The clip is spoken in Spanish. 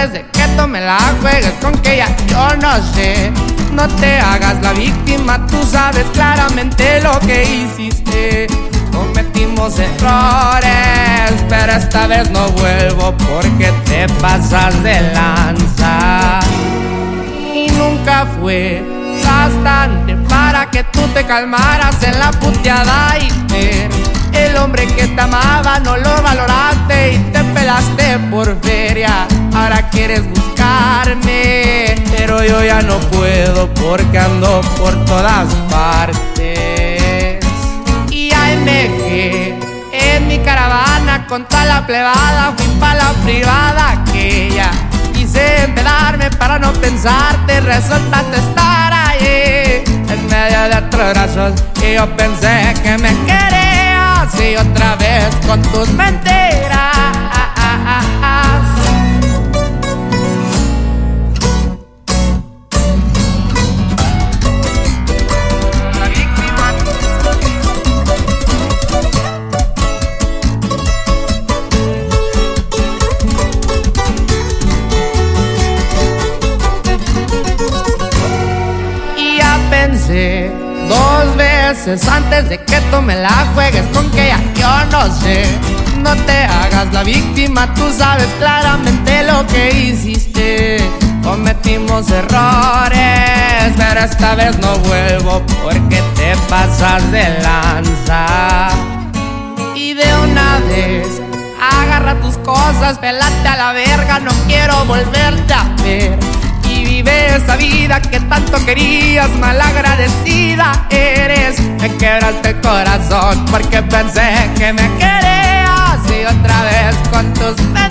antes de que tú me la juegues con que ya yo no sé. No te hagas la víctima, tú sabes claramente lo que hiciste. Cometimos errores, pero esta vez no vuelvo porque te pasas de lanza. Y nunca fue bastante para que tú te calmaras en la puteada y ver. El hombre que te amaba no lo valoraste y te pelaste por feria. Ahora quieres buscarme, pero yo ya no puedo porque ando por todas partes. Y AMG en mi caravana con toda la plebada fui pa' la privada aquella. Quise empedarme para no pensarte, resultaste estar ahí en medio de otros brazos y yo pensé que me querías y otra vez con tus mentiras. Pensé 2 veces antes de que tú me la juegues con que ya yo no sé. No te hagas la víctima, tú sabes claramente lo que hiciste. Cometimos errores, pero esta vez no vuelvo porque te pasas de lanza. Y de una vez agarra tus cosas, pelate a la verga, no quiero volverte a ver. Y vive esa vida que tanto querías, malagradecida eres. Me quebraste el corazón porque pensé que me querías y otra vez con tus